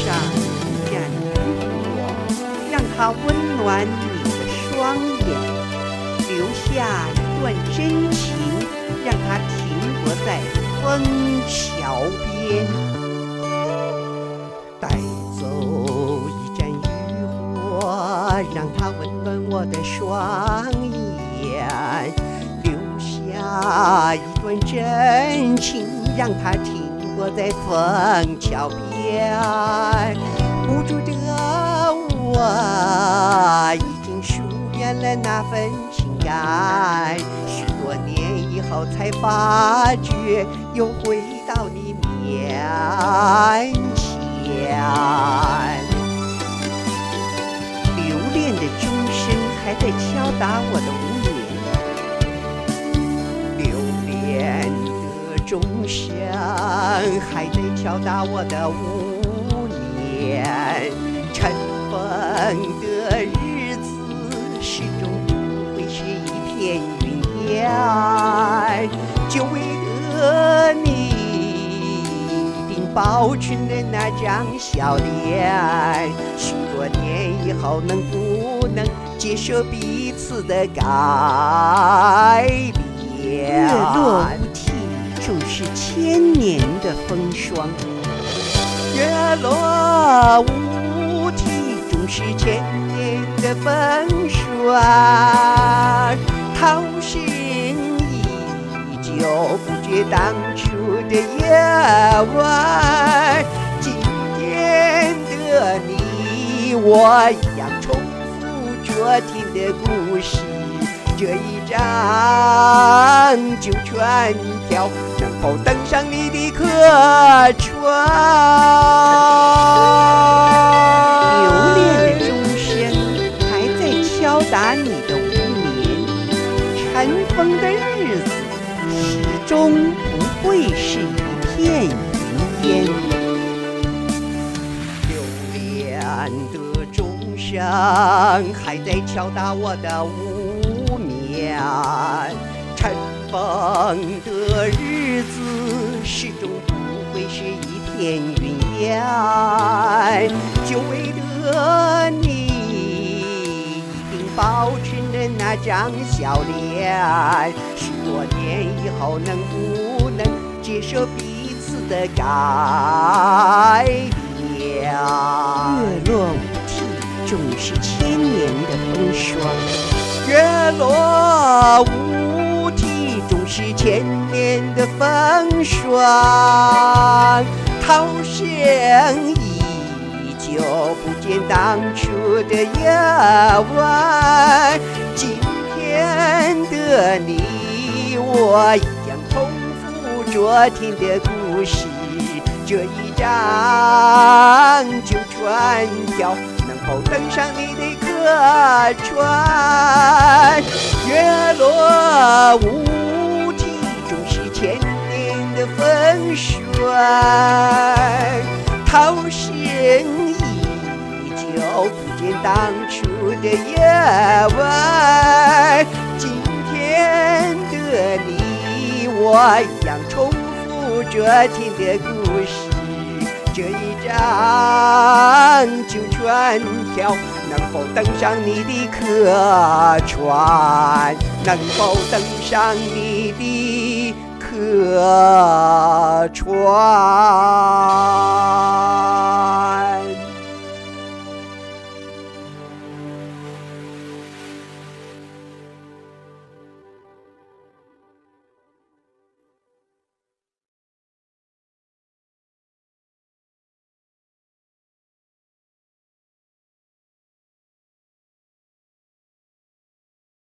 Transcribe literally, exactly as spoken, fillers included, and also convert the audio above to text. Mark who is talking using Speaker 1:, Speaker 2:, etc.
Speaker 1: 上一盏灯火，让它温暖你的双眼，留下一段真情，让它停泊在枫桥边。带走一盏渔火，让它温暖我的双眼，留下一段真情，让它停泊在枫桥边。无助的我已经疏远了那份情感，许多年以后才发觉又回到你面前。留恋的钟声还在敲打我的无眠，留恋的钟声还在敲打我的无眠。尘封的日子始终不会是一片云烟，就为了你一定保存了那张笑脸。许多年以后能不能接受彼此的改变？月落乌啼终是千年的风霜，月落乌啼终是千年的风霜。涛声依旧不觉当初的夜晚，今天的你我一样重复昨天的故事。这一张旧船票能否登上你的客船？留恋的钟声还在敲打你的无眠，尘封的日子始终不会是一片云烟。留恋的钟声还在敲打我的无眠，尘封的日子始终不会是一片云烟，就为了你一定保存了那张笑脸。许多年以后能不能接受彼此的改变？月落乌啼终是千年的风霜，月落乌啼终是千年的风霜。涛声依旧不见当初的夜晚，今天的你我一样重复昨天的故事。这一张旧船票能否登上你的客船？月落乌啼终是千年的风霜，涛声依旧不见当初的夜晚，今天的你我一样重复昨天的故事。这一张旧船票能否登上你的客船？能否登上你的客船？